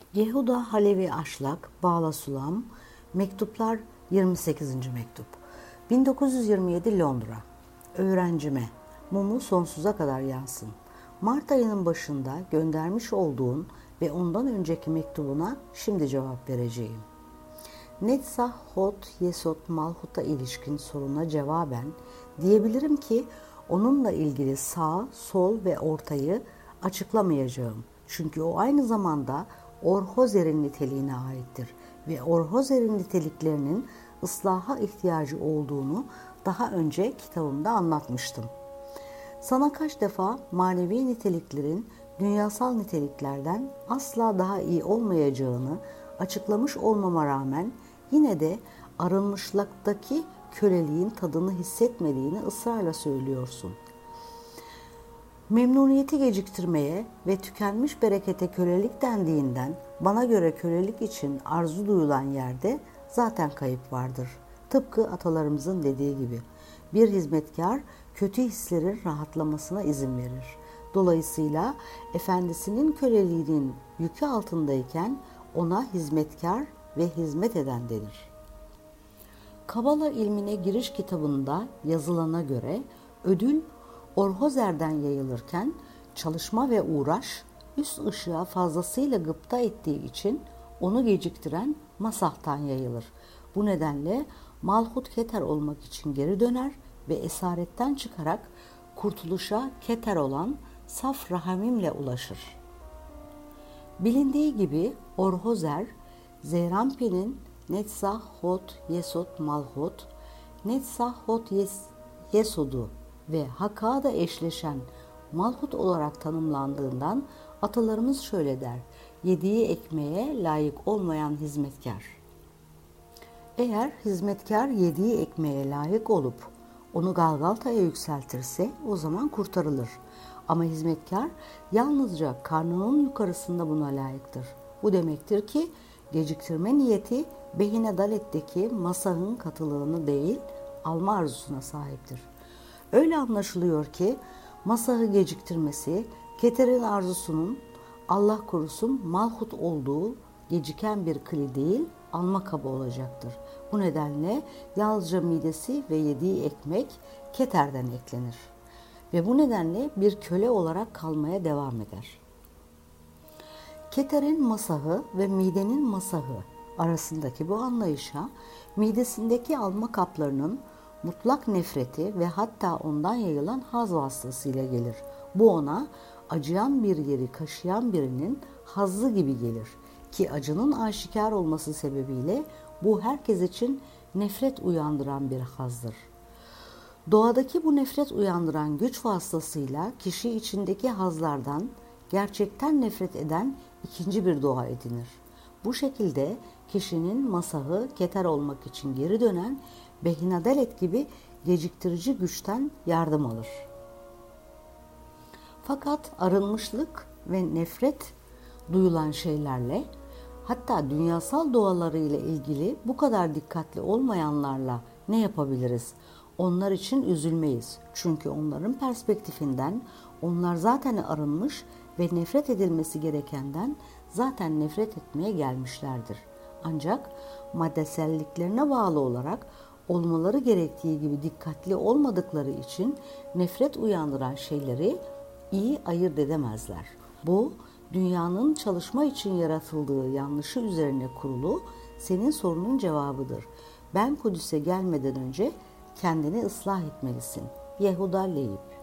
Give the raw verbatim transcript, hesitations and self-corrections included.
Yehuda Halevi Aşlak, Bağla Sulam, Mektuplar yirmi sekizinci mektup. bin dokuz yüz yirmi yedi Londra. Öğrencime, mumu sonsuza kadar yansın. Mart ayının başında göndermiş olduğun ve ondan önceki mektubuna şimdi cevap vereceğim. Netzah Hod Yesod Malhut'a ilişkin soruna cevaben diyebilirim ki onunla ilgili sağ, sol ve ortayı açıklamayacağım. Çünkü o aynı zamanda Orhozer'in niteliğine aittir ve Orhozer'in niteliklerinin ıslaha ihtiyacı olduğunu daha önce kitabımda anlatmıştım. Sana kaç defa manevi niteliklerin dünyasal niteliklerden asla daha iyi olmayacağını açıklamış olmama rağmen yine de arınmışlıktaki köleliğin tadını hissetmediğini ısrarla söylüyorsun. Memnuniyeti geciktirmeye ve tükenmiş berekete kölelik dendiğinden bana göre kölelik için arzu duyulan yerde zaten kayıp vardır. Tıpkı atalarımızın dediği gibi bir hizmetkar kötü hislerin rahatlamasına izin verir. Dolayısıyla efendisinin köleliğinin yükü altındayken ona hizmetkar ve hizmet eden denir. Kabala ilmine giriş kitabında yazılana göre ödül Orhozer'den yayılırken çalışma ve uğraş üst ışığa fazlasıyla gıpta ettiği için onu geciktiren Masah'tan yayılır. Bu nedenle Malhut Keter olmak için geri döner ve esaretten çıkarak kurtuluşa Keter olan Saf Rahamim'le ulaşır. Bilindiği gibi Orhozer, Zeyrampi'nin Netzah Hod Yesod Malhut, Netzah Hod Yes, Yesod'u ve Haka'da eşleşen Malhut olarak tanımlandığından atalarımız şöyle der: yediği ekmeğe layık olmayan hizmetkar. Eğer hizmetkar yediği ekmeğe layık olup onu Galgalta'ya yükseltirse o zaman kurtarılır. Ama hizmetkar yalnızca karnının yukarısında buna layıktır. Bu demektir ki geciktirme niyeti Behine Dalet'teki Masah'ın katılığını değil, alma arzusuna sahiptir. Öyle anlaşılıyor ki Masah'ı geciktirmesi Keter'in arzusunun Allah korusun Malhut olduğu geciken bir kli değil, alma kabı olacaktır. Bu nedenle yalnızca midesi ve yediği ekmek Keter'den eklenir. Ve bu nedenle bir köle olarak kalmaya devam eder. Keter'in masahı ve midenin masahı arasındaki bu anlayışa midesindeki alma kaplarının mutlak nefreti ve hatta ondan yayılan haz vasıtasıyla gelir. Bu ona acıyan bir yeri kaşıyan birinin hazzı gibi gelir ki acının aşikar olması sebebiyle bu herkes için nefret uyandıran bir hazdır. Doğadaki bu nefret uyandıran güç vasıtasıyla kişi içindeki hazlardan gerçekten nefret eden ikinci bir doğa edinir. Bu şekilde kişinin masahı Keter olmak için geri dönen Behinadelet gibi geciktirici güçten yardım alır. Fakat arınmışlık ve nefret duyulan şeylerle, hatta dünyasal doğalarıyla ilgili bu kadar dikkatli olmayanlarla ne yapabiliriz? Onlar için üzülmeyiz. Çünkü onların perspektifinden onlar zaten arınmış ve nefret edilmesi gerekenden zaten nefret etmeye gelmişlerdir. Ancak maddeselliklerine bağlı olarak olmaları gerektiği gibi dikkatli olmadıkları için nefret uyandıran şeyleri iyi ayırt edemezler. Bu, dünyanın çalışma için yaratıldığı yanlışı üzerine kurulu senin sorunun cevabıdır. Ben Kudüs'e gelmeden önce kendini ıslah etmelisin. Yehuda Leyip.